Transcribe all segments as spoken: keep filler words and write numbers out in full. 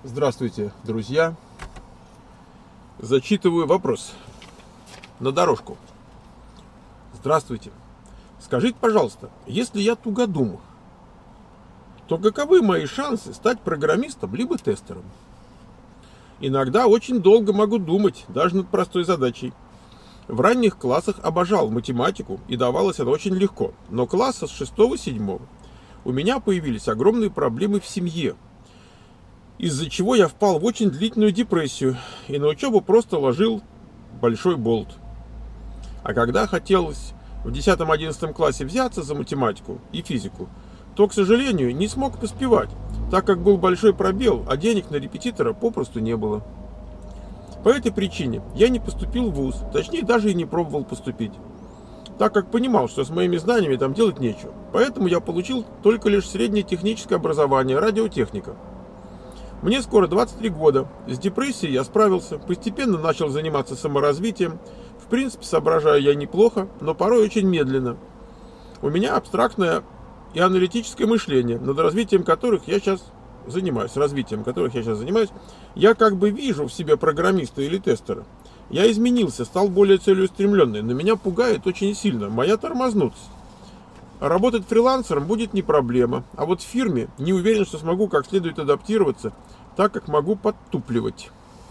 Здравствуйте, друзья. Зачитываю вопрос на дорожку. Здравствуйте. Скажите, пожалуйста, если я тугодум, то каковы мои шансы стать программистом либо тестером? Иногда очень долго могу думать, даже над простой задачей. В ранних классах обожал математику, и давалось это очень легко. Но класса с шестого-седьмого у меня появились огромные проблемы в семье, из-за чего я впал в очень длительную депрессию и на учебу просто ложил большой болт. А когда хотелось в десятом-одиннадцатом классе взяться за математику и физику, то, к сожалению, не смог поспевать, так как был большой пробел, а денег на репетитора попросту не было. По этой причине я не поступил в вуз, точнее даже и не пробовал поступить, так как понимал, что с моими знаниями там делать нечего. Поэтому я получил только лишь среднее техническое образование, радиотехника. Мне скоро двадцать три года, с депрессией я справился, постепенно начал заниматься саморазвитием. В принципе, соображаю я неплохо, но порой очень медленно. У меня абстрактное и аналитическое мышление, над развитием которых я сейчас занимаюсь, развитием которых я сейчас занимаюсь. Я как бы вижу в себе программиста или тестера. Я изменился, стал более целеустремленный, но меня пугает очень сильно моя тормознутость. Работать фрилансером будет не проблема, а вот в фирме не уверен, что смогу как следует адаптироваться, так как могу подтупливать.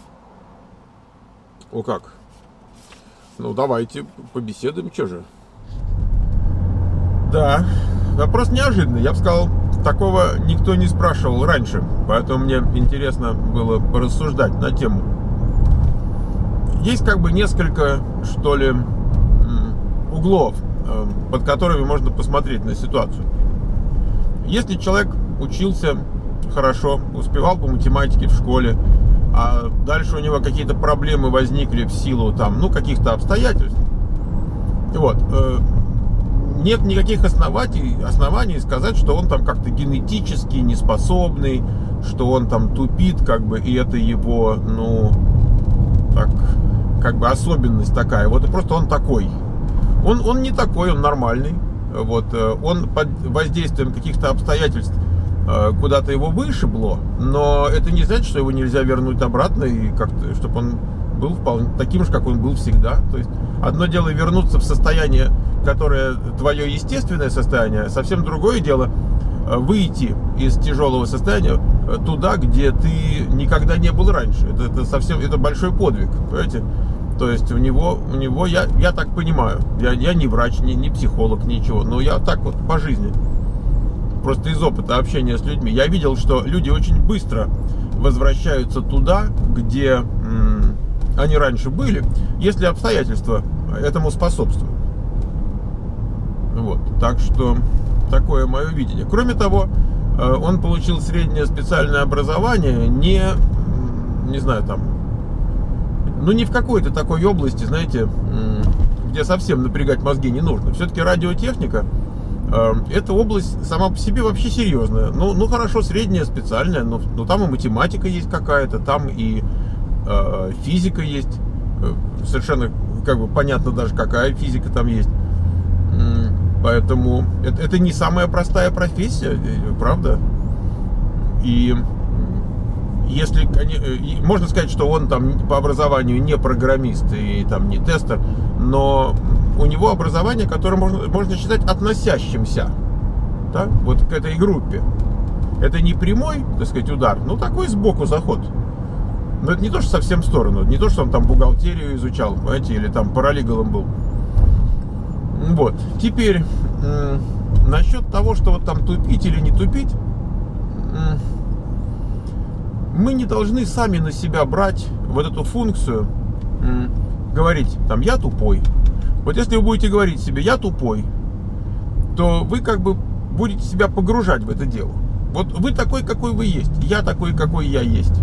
О как? Ну давайте побеседуем, что же. Да, вопрос неожиданный, я бы сказал, такого никто не спрашивал раньше, поэтому мне интересно было порассуждать на тему. Есть как бы несколько, что ли, углов, под которыми можно посмотреть на ситуацию. Если человек учился хорошо, успевал по математике в школе, а дальше у него какие-то проблемы возникли в силу там, ну, каких-то обстоятельств, вот, нет никаких оснований, оснований сказать, что он там как-то генетически неспособный, что он там тупит, как бы, и это его, ну, так, как бы особенность такая, вот, и просто он такой. Он, он не такой, он нормальный. Вот, он под воздействием каких-то обстоятельств куда-то его вышибло, но это не значит, что его нельзя вернуть обратно и как-то, чтобы он был вполне таким же, как он был всегда. То есть одно дело вернуться в состояние, которое твое естественное состояние, совсем другое дело выйти из тяжелого состояния туда, где ты никогда не был раньше. Это, это совсем, это большой подвиг, понимаете? То есть у него, у него я, я так понимаю, я, я не врач, не, не психолог, ничего, но я так вот по жизни, просто из опыта общения с людьми, я видел, что люди очень быстро возвращаются туда, где м, они раньше были, если обстоятельства этому способствуют. Вот, так что такое мое видение. Кроме того, он получил среднее специальное образование, не, не знаю, там, ну, не в какой-то такой области, знаете, где совсем напрягать мозги не нужно. Все-таки радиотехника э, это область сама по себе вообще серьезная. Ну, ну хорошо, средняя, специальная, но, но там и математика есть какая-то, там и э, физика есть. Совершенно как бы понятно даже, какая физика там есть. Поэтому это, это не самая простая профессия, правда? И если, можно сказать, что он там по образованию не программист и там не тестер, но у него образование, которое можно, можно считать относящимся, да, вот к этой группе. Это не прямой, так сказать, удар, но такой сбоку заход. Но это не то, что совсем в сторону, не то, что он там бухгалтерию изучал, понимаете, или там паралигалом был. Вот, теперь насчет того, что вот там тупить или не тупить, мы не должны сами на себя брать вот эту функцию, говорить, там, я тупой. Вот если вы будете говорить себе, я тупой, то вы как бы будете себя погружать в это дело. Вот вы такой, какой вы есть, я такой, какой я есть.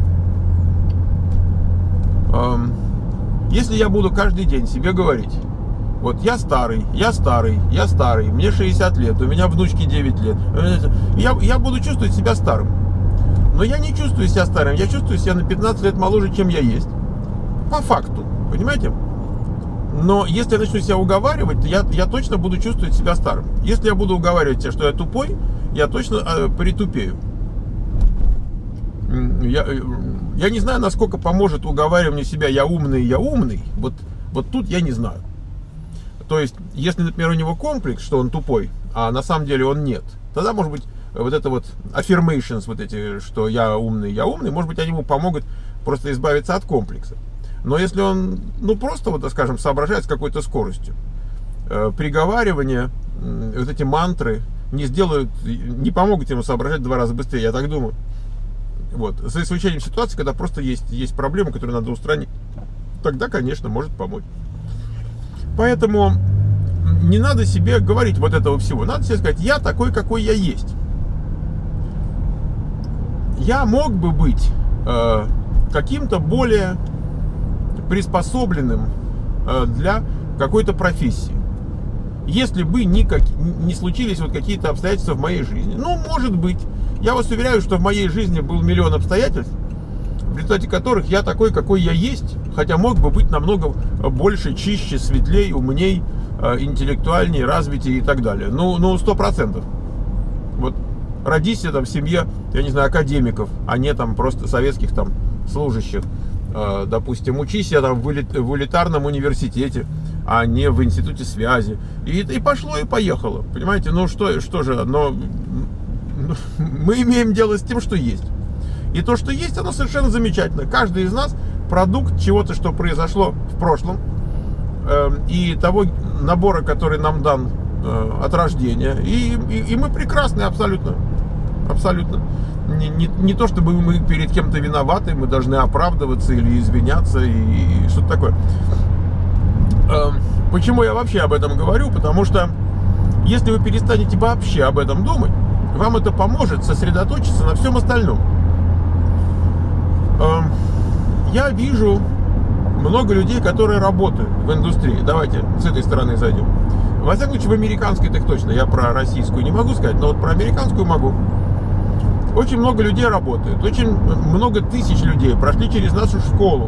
Если я буду каждый день себе говорить, вот я старый, я старый, я старый, мне шестьдесят лет, у меня внучке девять лет, я, я буду чувствовать себя старым. Но я не чувствую себя старым, я чувствую себя на пятнадцать лет моложе, чем я есть. По факту, понимаете? Но если я начну себя уговаривать, то я, я точно буду чувствовать себя старым. Если я буду уговаривать себя, что я тупой, я точно э, притупею. Я, Я не знаю, насколько поможет уговаривание себя «я умный, я умный». Вот, вот тут я не знаю. То есть, если, например, у него комплекс, что он тупой, а на самом деле он нет, тогда, может быть, вот это вот affirmations, вот эти, что я умный, я умный, может быть, они ему помогут просто избавиться от комплекса. Но если он, ну, просто, вот, скажем, соображает с какой-то скоростью, э, приговаривание, э, вот эти мантры не сделают, не помогут ему соображать в два раза быстрее, я так думаю. Вот. За исключением ситуации, когда просто есть, есть проблема, которую надо устранить, тогда, конечно, может помочь. Поэтому не надо себе говорить вот этого всего. Надо себе сказать, я такой, какой я есть. Я мог бы быть э, каким-то более приспособленным э, для какой-то профессии, если бы никак, не случились вот какие-то обстоятельства в моей жизни. Ну, может быть. Я вас уверяю, что в моей жизни был миллион обстоятельств, в результате которых я такой, какой я есть, хотя мог бы быть намного больше, чище, светлее, умней, интеллектуальнее, развитее и так далее. Ну, ну, сто процентов. Вот родись я там в семье, я не знаю, академиков, а не там просто советских там служащих. Допустим, учись я там в элитарном университете, а не в институте связи. И, и пошло, и поехало. Понимаете, ну что, что же, но мы имеем дело с тем, что есть. И то, что есть, оно совершенно замечательно. Каждый из нас продукт чего-то, что произошло в прошлом, э, и того набора, который нам дан э, от рождения. И, и, и мы прекрасны абсолютно. Абсолютно. Не, не, не то, чтобы мы перед кем-то виноваты, мы должны оправдываться или извиняться, и, и что-то такое. Э, почему я вообще об этом говорю? Потому что если вы перестанете вообще об этом думать, вам это поможет сосредоточиться на всем остальном. Я вижу много людей, которые работают в индустрии. Давайте с этой стороны зайдем. Во всяком случае, в американской так точно. Я про российскую не могу сказать, но вот про американскую могу. Очень много людей работают. Очень много тысяч людей прошли через нашу школу.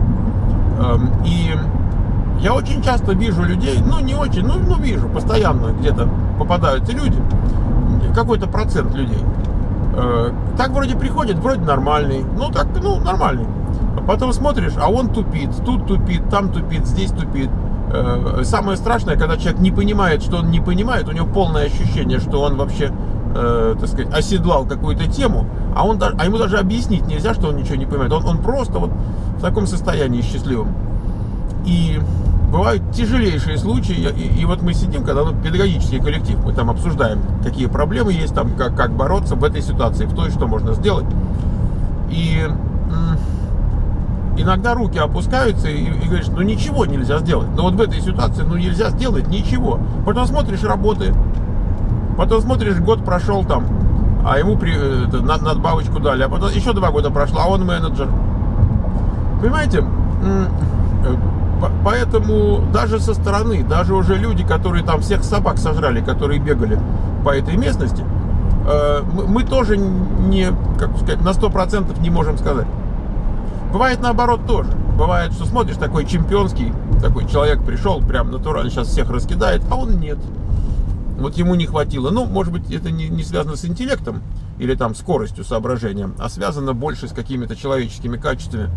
И я очень часто вижу людей, ну не очень, ну, ну вижу, постоянно где-то попадаются люди. Какой-то процент людей. Так вроде приходит, вроде нормальный. Ну так, ну нормальный. А потом смотришь, а он тупит. Тут тупит, там тупит, здесь тупит. Самое страшное, когда человек не понимает, что он не понимает, у него полное ощущение, что он вообще, э, так сказать, оседлал какую-то тему, а, он, а ему даже объяснить нельзя, что он ничего не понимает. Он, он просто вот в таком состоянии счастливом. И бывают тяжелейшие случаи, и, и вот мы сидим, когда ну, педагогический коллектив, мы там обсуждаем, какие проблемы есть, там, как, как бороться в этой ситуации, в той, что можно сделать. И м- иногда руки опускаются, и, и говоришь, ну ничего нельзя сделать. Но вот в этой ситуации, ну нельзя сделать ничего. Потом смотришь работы, потом смотришь, год прошел там, а ему при, это, над, надбавочку дали, а потом еще два года прошло, а он менеджер. Понимаете? М- Поэтому даже со стороны, даже уже люди, которые там всех собак сожрали, которые бегали по этой местности, мы тоже не, как сказать, на сто процентов не можем сказать. Бывает наоборот тоже. Бывает, что смотришь, такой чемпионский, такой человек пришел, прям натурально сейчас всех раскидает, а он нет. Вот ему не хватило. Ну, может быть, это не, не связано с интеллектом или там скоростью соображения, а связано больше с какими-то человеческими качествами.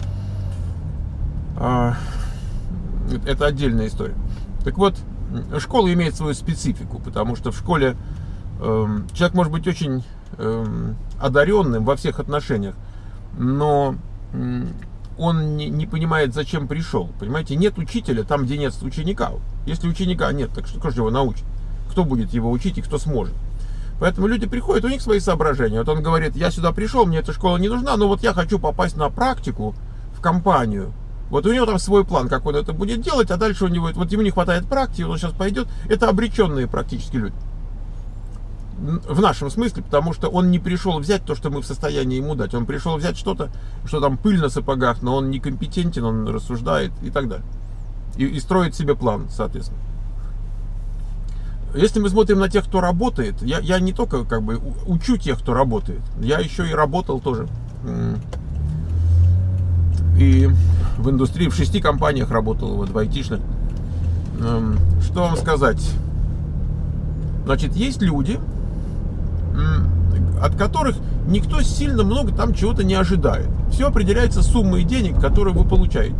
Это отдельная история. Так вот, школа имеет свою специфику, потому что в школе э, человек может быть очень э, одаренным во всех отношениях, но э, он не, не понимает, зачем пришел. Понимаете, нет учителя там, где нет ученика. Если ученика нет, так что, кто же его научит? Кто будет его учить и кто сможет? Поэтому люди приходят, у них свои соображения. Вот он говорит, я сюда пришел, мне эта школа не нужна, но вот я хочу попасть на практику в компанию. Вот у него там свой план, как он это будет делать, а дальше у него, вот ему не хватает практики, он сейчас пойдет. Это обреченные практически люди. В нашем смысле, потому что он не пришел взять то, что мы в состоянии ему дать. Он пришел взять что-то, что там пыль на сапогах, но он некомпетентен, он рассуждает и так далее. И, и строит себе план, соответственно. Если мы смотрим на тех, кто работает, я, я не только как бы учу тех, кто работает, я еще и работал тоже. И в индустрии, в шести компаниях работал, вот в айтишных. Что вам сказать? Значит, есть люди, от которых никто сильно много там чего-то не ожидает. Все определяется суммой денег, которые вы получаете.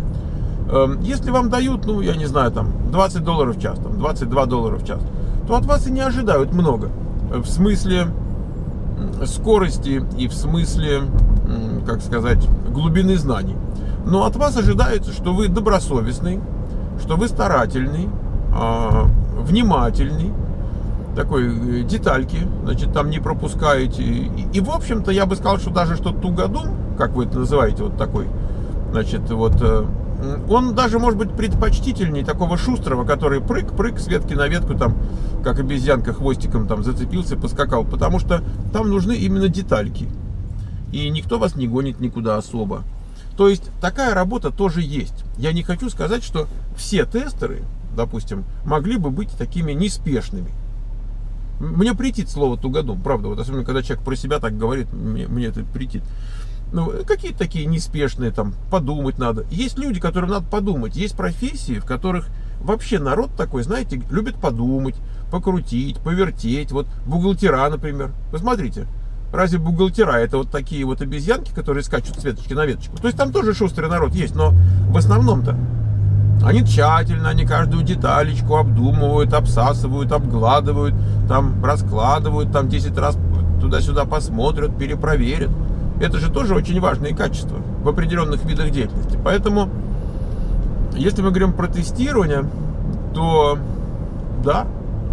Если вам дают, ну, я не знаю, там, двадцать долларов в час, там, двадцать два доллара в час, то от вас и не ожидают много. В смысле скорости и в смысле, как сказать, глубины знаний. Но от вас ожидается, что вы добросовестный, что вы старательный, внимательный, такой детальки, значит, там не пропускаете. И, и в общем-то, я бы сказал, что даже что тугодум, как вы это называете, вот такой, значит, вот, он даже может быть предпочтительней такого шустрого, который прыг-прыг с ветки на ветку, там, как обезьянка хвостиком там зацепился, поскакал, потому что там нужны именно детальки. И никто вас не гонит никуда особо. То есть такая работа тоже есть. Я не хочу сказать, что все тестеры, допустим, могли бы быть такими неспешными. Мне претит слово тугодум, правда, вот особенно когда человек про себя так говорит, мне, мне это претит. Ну, какие-то такие неспешные, там, подумать надо. Есть люди, которым надо подумать. Есть профессии, в которых вообще народ такой, знаете, любит подумать, покрутить, повертеть. Вот бухгалтера, например. Посмотрите, разве бухгалтера это вот такие вот обезьянки, которые скачут с веточки на веточку? То есть там тоже шустрый народ есть, но в основном-то они тщательно, они каждую деталечку обдумывают, обсасывают, обгладывают, там раскладывают, там десять раз туда-сюда посмотрят, перепроверят. Это же тоже очень важные качества в определенных видах деятельности. Поэтому, если мы говорим про тестирование, то да,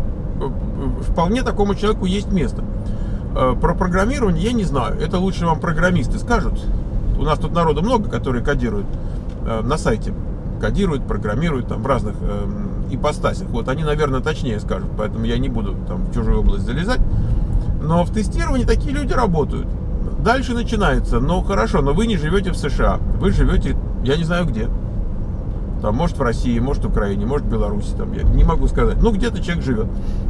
вполне такому человеку есть место. Про программирование я не знаю. Это лучше вам программисты скажут. У нас тут народу много, которые кодируют на сайте. Кодируют, программируют там в разных ипостасях. Вот они, наверное, точнее скажут. Поэтому я не буду там в чужую область залезать. Но в тестировании такие люди работают. Дальше начинается, ну хорошо, но вы не живете в США, вы живете, я не знаю где, там, может в России, может в Украине, может в Беларуси, там, я не могу сказать, ну где-то человек живет.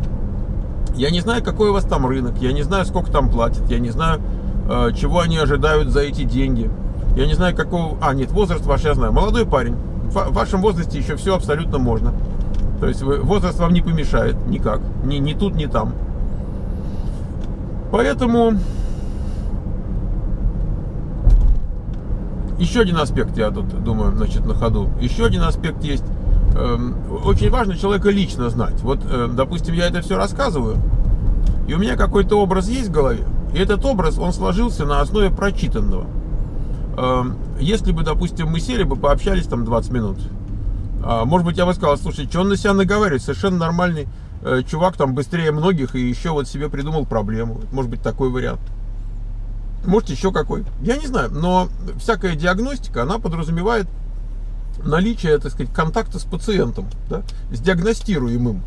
Я не знаю, какой у вас там рынок, я не знаю, сколько там платят, я не знаю, э, чего они ожидают за эти деньги, я не знаю, какого, а нет, возраст ваш я знаю, молодой парень, в вашем возрасте еще все абсолютно можно, то есть вы, возраст вам не помешает никак, ни, ни тут, ни там, поэтому... Еще один аспект, я тут думаю, значит, на ходу. Еще один аспект есть. Очень важно человека лично знать. Вот, допустим, я это все рассказываю, и у меня какой-то образ есть в голове, и этот образ, он сложился на основе прочитанного. Если бы, допустим, мы сели бы, пообщались там двадцать минут, может быть, я бы сказал, слушай, что он на себя наговаривает, совершенно нормальный чувак, там, быстрее многих, и еще вот себе придумал проблему. Может быть, такой вариант. Может, еще какой. Я не знаю, но всякая диагностика, она подразумевает наличие, так сказать, контакта с пациентом, да, с диагностируемым.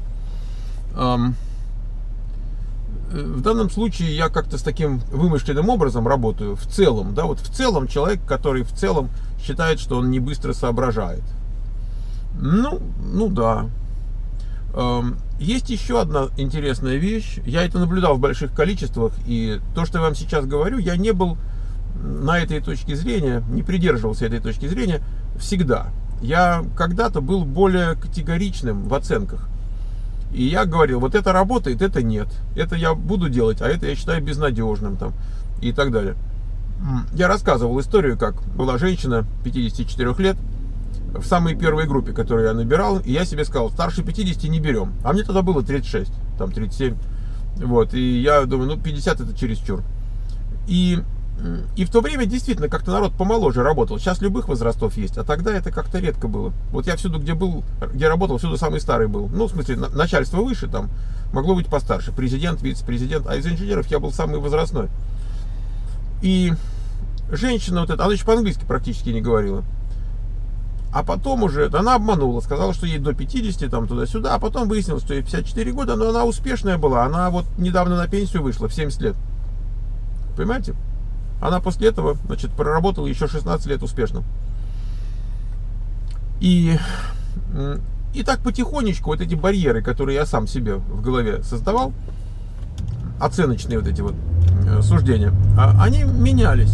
В данном случае я как-то с таким вымышленным образом работаю в целом, да, вот в целом человек, который в целом считает, что он не быстро соображает. Ну, ну да. Есть еще одна интересная вещь. Я это наблюдал в больших количествах, и то, что я вам сейчас говорю, я не был на этой точке зрения, не придерживался этой точки зрения всегда. Я когда-то был более категоричным в оценках. И я говорил, вот это работает, это нет. Это я буду делать, а это я считаю безнадежным там, и так далее. Я рассказывал историю, как была женщина пятидесяти четырёх лет, в самой первой группе, которую я набирал, и я себе сказал, старше пятидесяти не берем. А мне тогда было тридцать шесть, там тридцать семь. Вот, и я думаю, ну пятьдесят это чересчур. И, и в то время действительно как-то народ помоложе работал. Сейчас любых возрастов есть, а тогда это как-то редко было. Вот я всюду, где был, где работал, всюду самый старый был. Ну, в смысле, начальство выше там могло быть постарше. Президент, вице-президент. А из инженеров я был самый возрастной. И женщина вот эта, она еще по-английски практически не говорила. А потом уже, она обманула, сказала, что ей до пятидесяти, там туда-сюда, а потом выяснилось, что ей пятьдесят четыре года, но она успешная была, она вот недавно на пенсию вышла, в семьдесят лет. Понимаете? Она после этого, значит, проработала еще шестнадцать лет успешно. И, и так потихонечку вот эти барьеры, которые я сам себе в голове создавал, оценочные вот эти вот суждения, они менялись.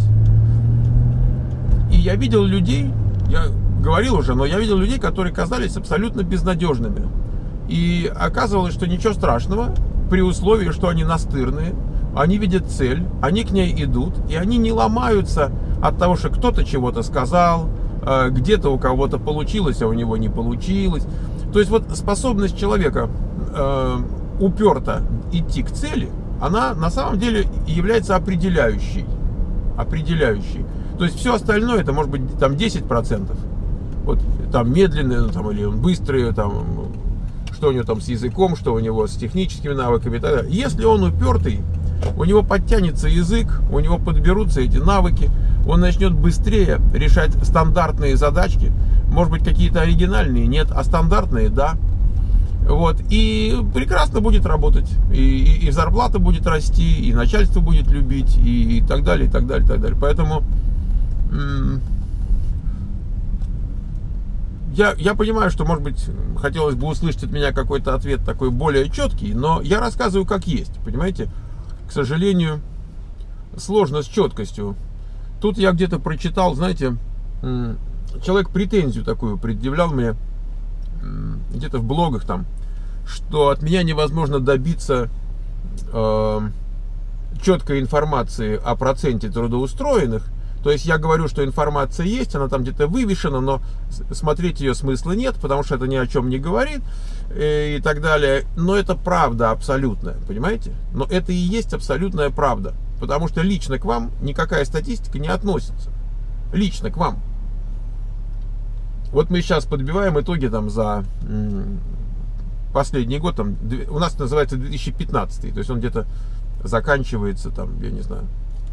И я видел людей, я говорил уже, но я видел людей, которые казались абсолютно безнадежными. И оказывалось, что ничего страшного, при условии, что они настырные, они видят цель, они к ней идут, и они не ломаются от того, что кто-то чего-то сказал, где-то у кого-то получилось, а у него не получилось. То есть вот способность человека э, уперто идти к цели, она на самом деле является определяющей. Определяющей. То есть все остальное, это может быть там десять процентов. Вот там медленный, там, или он быстрый, там, что у него там с языком, что у него с техническими навыками и так далее. Если он упертый, у него подтянется язык, у него подберутся эти навыки, он начнет быстрее решать стандартные задачки, может быть, какие-то оригинальные, нет, а стандартные, да. Вот, и прекрасно будет работать, и, и, и зарплата будет расти, и начальство будет любить, и, и так далее, и так далее, и так далее. Поэтому я, я понимаю, что, может быть, хотелось бы услышать от меня какой-то ответ такой более четкий, но я рассказываю как есть, понимаете? К сожалению, сложно с четкостью. Тут я где-то прочитал, знаете, человек претензию такую предъявлял мне, где-то в блогах там, что от меня невозможно добиться э, четкой информации о проценте трудоустроенных. То есть я говорю, что информация есть, она там где-то вывешена, но смотреть ее смысла нет, потому что это ни о чем не говорит и, и так далее. Но это правда абсолютная, понимаете? Но это и есть абсолютная правда, потому что лично к вам никакая статистика не относится. Лично к вам. Вот мы сейчас подбиваем итоги там за последний год, там, у нас называется две тысячи пятнадцатый, то есть он где-то заканчивается там, я не знаю,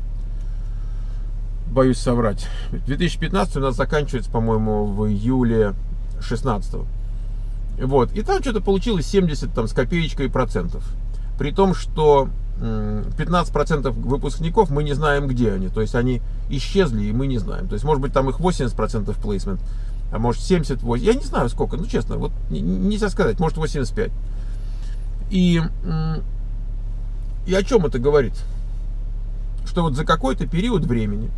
боюсь соврать. две тысячи пятнадцатый у нас заканчивается, по-моему, в июле шестнадцатого. Вот, и там что-то получилось семьдесят там с копеечкой процентов. При том, что пятнадцать процентов выпускников мы не знаем, где они. То есть они исчезли, и мы не знаем. То есть, может быть, там их восемьдесят процентов плейсмент, а может семьдесят восемь. Я не знаю сколько, ну честно, вот нельзя сказать, может восемьдесят пять. И, и о чем это говорит? Что вот за какой-то период времени,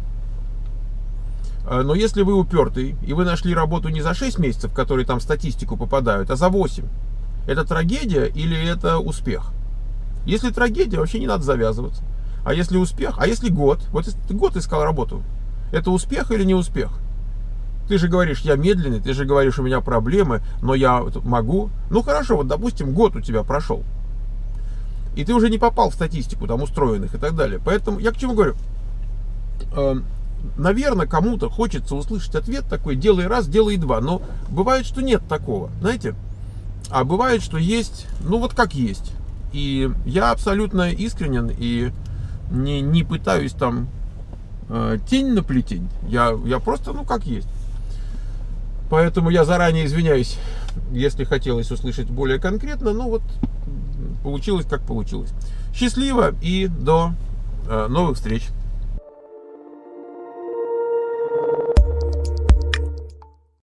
но если вы упертый, и вы нашли работу не за шесть месяцев, которые там в статистику попадают, а за восемь, это трагедия или это успех? Если трагедия, вообще не надо завязываться. А если успех, а если год, вот если ты год искал работу, это успех или не успех? Ты же говоришь, я медленный, ты же говоришь, у меня проблемы, но я могу. Ну хорошо, вот допустим, год у тебя прошел, и ты уже не попал в статистику там устроенных и так далее. Поэтому я к чему говорю? Э, наверное, кому-то хочется услышать ответ такой: делай раз, делай два. Но бывает, что нет такого, знаете. А бывает, что есть, ну вот как есть. И я абсолютно искренен и не, не пытаюсь там э, тень на плетень. Я, я просто, ну как есть. Поэтому я заранее извиняюсь, если хотелось услышать более конкретно. Ну вот, получилось как получилось. Счастливо и до э, новых встреч.